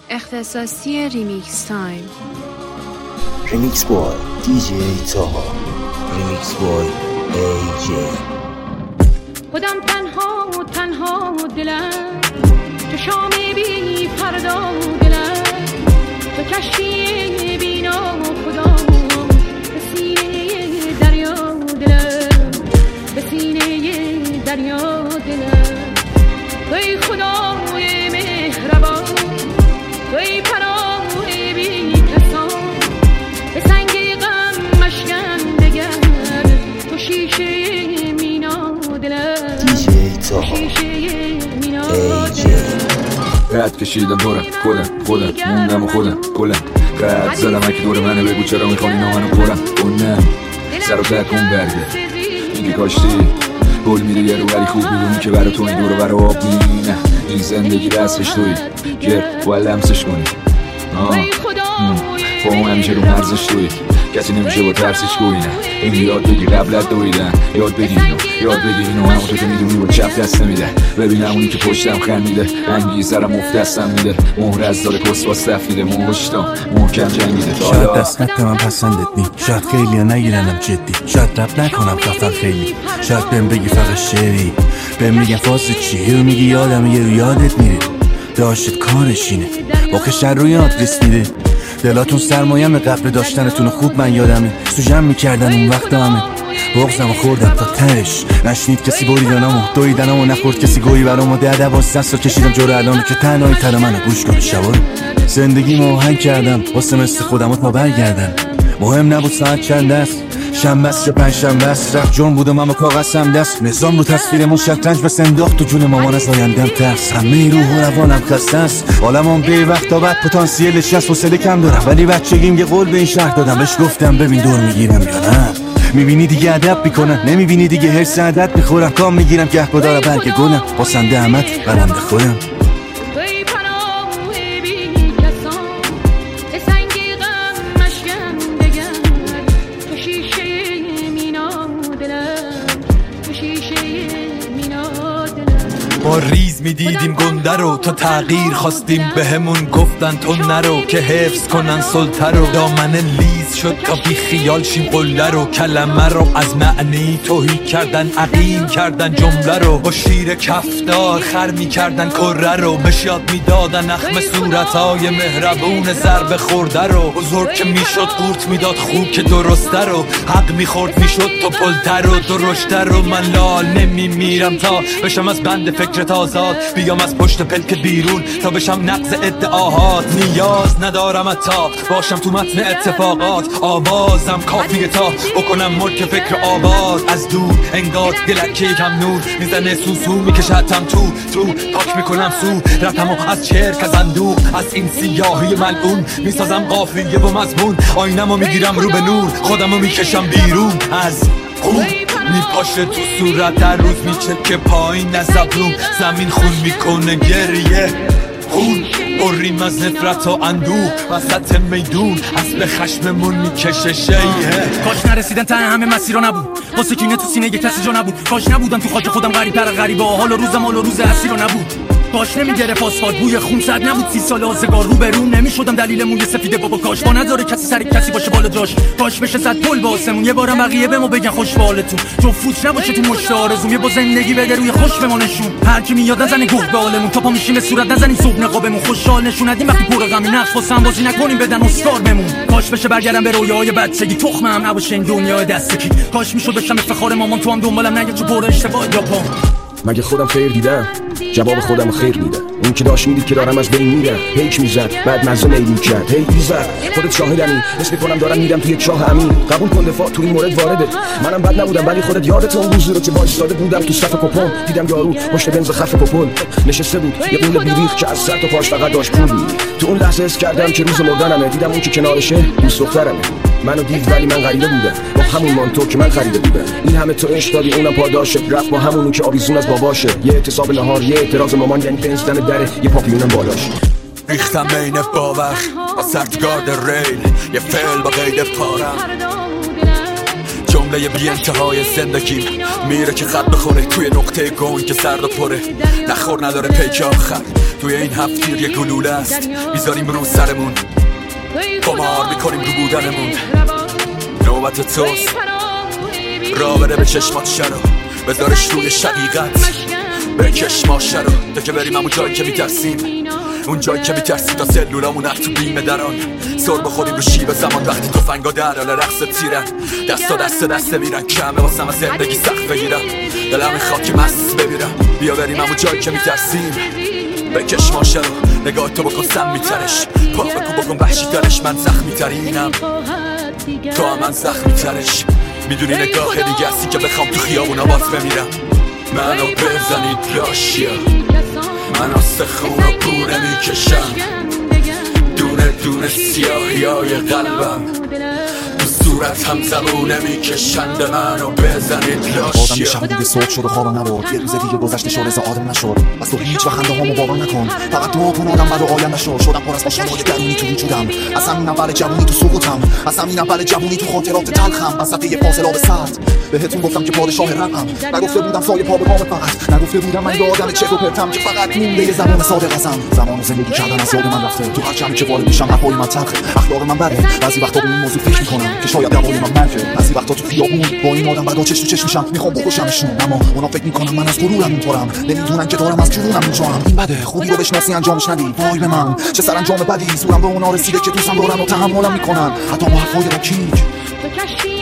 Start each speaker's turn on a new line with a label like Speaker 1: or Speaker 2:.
Speaker 1: اختصاصی ریمیکس تایم.
Speaker 2: ریمیکس بای دیجی تاها، ریمیکس بای ای جی.
Speaker 3: خودم تنها و دلم چشام بی پردا و دلم تو کشتی بینا و خدا به سینه دریا دلم، به سینه دریا دلم. توی خدای مهربان، توی پناه بی کسان، به سنگ غم مشکن دگر تو شیشه مینا دلم، تو شیشه مینا دلم.
Speaker 4: قد کشیدم دورم خودم موندم و خودم کلم قد زدم اگه دور منه بگو چرا میخوانی نامنو کورم اونم سر و تکون برگه میگه کاشتی گل میری یه رو ولی خوب میدونی که برا تو این دور و برا آب نه این زندگی دستش توی گر باید لمسش کنی با اون همیشه رو مرزش توی کسی نمیشه با ترسش گوی نه این یاد بگی قبلت دویدن یاد بگی اینو همونطور که میدونی با چپ دست نمیده ببینم اونی که پشتم خندیده انگی سرم افت دستم میده مهر از داره کسواس تفیده موشتم محکم جنگیده
Speaker 5: شاید دست خط من پسندت نی شاید خیلی ها نگیرنم جدی شاید رب نکنم خفر خیلی شاید بهم بگی فقط شعری بهم میگن فاز چی رو میگی یادم یه رو یادت میره داشت کارشینه واقع شر روی آدرس میده دلاتون سرمایم قبل داشتنتون خوب من یادمه سوجم میکردن اون وقت همه بغزم خوردم تا تهش نشنید کسی بریدنامو دویدنامو نخورد کسی گویی برامو 10-12 سال کشیدم جور الانو که تنهایی تر منو گوش کن شبا زندگی آهنگ کردم واسه مثل خودمو تا برگردن مهم نبود ساعت چند است شنبه است یا پنجشنبه است رفت جرم بودم اما کاغذم دست نظام رو تصویرمون شطرنج بس انداخت تو جون مامان از آیندم ترس همه روح و روانم خسته است عالمم به وقت تا بعد پتانسیلش هست حوصله کم دارم ولی بچگیم یه قول به این شهر دادم بهش گفتم ببین دور میگیرم یا نه میبینی دیگه ادب میکنن نمیبینی دیگه هرس عدد میخورم کام میگیرم که گهگدار برگ گلم باسنده احمد برنده خودم
Speaker 6: ما ریز میدیدیم گنده رو تا تغییر خواستیم بهمون گفتن تو نرو که حفظ کنن سلطه رو دامن لیز شد تا بی خیال شیم قله رو کلمه رو از معنی توهی کردن عقیم کردن جمله رو با شیر کفدار خر میکردن کره رو بشیاد میدادن اخم صورتهای مهربون ضربه خورده رو بزرگ که میشد قورت میداد خوب که درسته رو حق میخورد میشد تو پلته رو درشته رو من لال نمیمیرم تا بشم از بند فکر آزاد بیام از پشت پلک بیرون تا بشم نقض ادعاهات نیاز ندارم تا باشم تو متن اتفاقات آوازم کافیه تا بکنم ملک فکر آباد از دور انگار دلکه یکم نور میزنه سوسو میکشتم تو پاک میکنم سو رفتم از چرک از اندوه از این سیاهی ملعون میسازم قافیه و مضمون آینمو میگیرم رو به نور خودمو میکشم بیرون از خون میپاشه تو صورت در روز میچکه پایین از ابروم زمین خون میکنه گریه خون بریم از نفرت و اندوه وسط میدون اسب خشممون میکشه شیه
Speaker 7: کاش نرسیدن ته همه مسیرا نبود با سکینه تو سینه یه کسی جا نبود کاش نبودم تو خاک خودم غریب تر غریبه حال و روزم حال و روز اسیرا نبود کاش نمیگرفت آسفالت بوی خون صد نبود 30 سال آزگار رو به رو نمیشدم دلیل موی سفیده بابا کاش با نذاره کسی سر کسی باشه بالا جاش کاش بشه 100 پل با آسمون یه بارم بقیه بهمو بگن خوش به حالتون جو فوت نباشه تو مشت آرزوم یه با زندگی بده روی خوش به ما نشون هر کی میاد نزنه گوه به حالمون تا پا میشیم به صورت نزنیم صبح نقابمون خوشحال نشون ندیم وقتی پر غمی نقص واسم بازی نکنیم بدن اسکار بمون کاش بشه برگردم به رویاهای بچگی تخمم نباشه این دنیای دستکی کاش میشد بشم افتخار مامان تو هم دنبالم نگه تو پر اشتباه یا پام
Speaker 8: مگه خودم خیر دیدم جواب خودم خیر میدم اون که داشت میدید که دارم از بین میرم هیچ میزد بعد مزه میل میکرد هی ایزد خودت شاهدمی اسم کنم دارم میدم توی یک چاه امین قبول کن دفاع تو این مورد وارده منم بد نبودم ولی خودت یادت اون روزی رو که وایساده بودم تو صف کپون دیدم یارو پشت بنز خف کپل نشسته بود یه قول بیریخ که از سر تا پاش فقط داشت پول بود تو اون لحظه حس کردم که روز مردنمه دیدم اون که کنارشه دوست دخترمه منو دید ولی من غریبه بودم با همون مانتو که من خریده بودم این همه تو عشق دادی اونم پاداشه رفت با همونو که آویزون از باباشه یه اعتصاب نهار یه اعتراض مامان یعنی بنزدن دره یه پاپیونم بالاش
Speaker 6: ریختم بین باور با سرتگارد ریل یه فعل با قید پارم جمله بی انتهای زندگیم میره که خط بخوره توی نقطه گون که سرد و پره، نخور نداره پیک آخر. توی این هفتیر یه گلوله است میذاریم رو سرمون، قمار میکنیم رو بودنمون. نوبت توست را بره به چشمات شرو، بذارش روی شقیقت بکش ماشه رو. تا که بریم همون جایی که میترسیم، اون جایی که میترسیم تا سلولامون هر تو بیمه دران. سر بخوریم رو شیب زمان وقتی تفنگا در حال رقص تیرن، دستا دست میرن کمه واسم از زندگی سخت بگیرم. دلم میخواد که مست بمیرم. بیا بریم همون جایی که میترسیم، بکش ماشه رو. نگاه تو بکن سم میترش، پا بکن بکن وحشی ترش. من زخمی ترینم تو هم من زخمی ترش. میدونی نگاه دیگه هستی که بخوام تو خیابون آبات بمیرم. منو بزنید لاشیا، من استخون و پونه میکشم. دونه دونه سیاهیای قلبم تو صورت هم زبونه میکشند. منو بزنید لاشیا.
Speaker 1: آدم شب دیگه صبح شد و خوابم نبود، یه روز دیگه گذشته شد رضا آدم نشد. بس تو هیچ وقت خنده هامو باور نکن، فقط دعا کن آدم بعد آینده شد. شدم پر از مشکلات درونی تو وجودم، از همین اول جوونی تو سقوطم، از همین اول جوونی تو خاطرات تلخم. وسط یه فاصله به سرد بهتون گفتم که پادشاه رقم، نگفته بودم سایه پا به پام فقط، نگفته بودم من یه آدم چک و پرتم که فقط مونده یه زبان صادق ازم. زمان و زندگی کردن از یاد من رفته، تو هر چند که وارد میشم حرفای من تلخه، اخلاق من بده. بعضی وقتا به این موضوع فکر میکنم که شاید دوای من مرگه. بعضی وقتا تو خیابون با این آدم بعدا چش تو چش میشم، میخوام بکشمشون، اما اونا فکر میکنن من از غرورم اینطورم، نمیدونن که دارم از جنونم اونجام. این بده خوبی رو بشناسی انجامش ندی، وای به من چه سرانجام بدی. زورم به اونا رسیده که دوستم دارن و تحملم میکنن، حتی با حرفای رکیک.